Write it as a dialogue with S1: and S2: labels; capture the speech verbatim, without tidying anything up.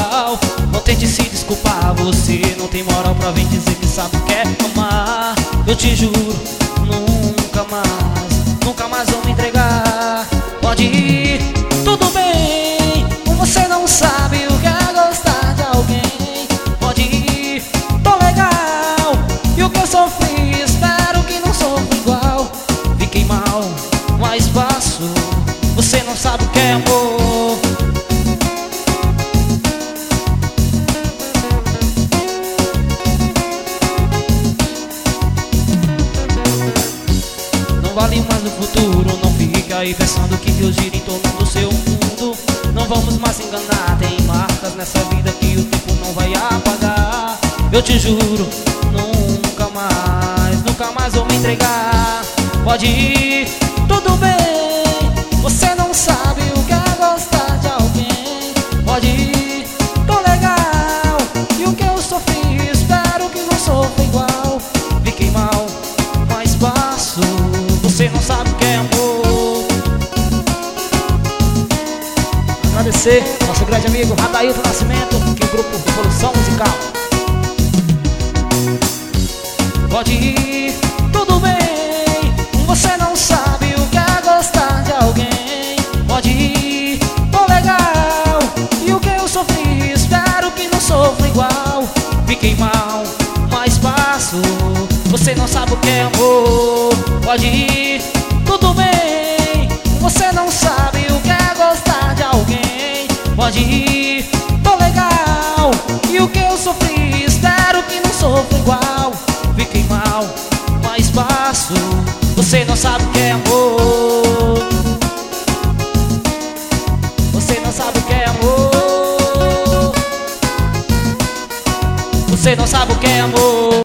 S1: igual. Não tente se desculpar, você não tem moral pra vir dizer que sabe o que é amar. Eu te juro, nunca mais, nunca mais vou me entregar. Pode ir, tudo bem, você não sabe o que é gostar de alguém. Pode ir, tô legal, e o que eu sofri, espero que não sofra igual. Fiquei mal, mas passo, você não sabe o que é amor. Não vale mais no futuro, não fique aí pensando que Deus gira em torno do seu mundo. Não vamos mais enganar, tem marcas nessa vida que o tempo não vai apagar. Eu te juro, nunca mais, nunca mais vou me entregar. Pode ir, tudo bem, você não sabe o que é gostar de alguém. Pode ir, tô legal, e o que eu sofri, espero que não sofra igual. Fiquei mal, mas passo, você não sabe o que é amor. Agradecer nosso grande amigo Radailton Nascimento, que é o grupo Revolução Musical. Pode ir, tudo bem, você não sabe o que é gostar de alguém. Pode ir, tô legal, e o que eu sofri, espero que não sofra igual. Fiquei mal, mas passo, você não sabe o que é amor. Pode ir, tudo bem, você não sabe o que é gostar de alguém. Pode ir, tô legal, e o que eu sofri, espero que não sofra igual. Fiquei mal, mas passo, você não sabe o que é amor. Você não sabe o que é amor. Você não sabe o que é amor.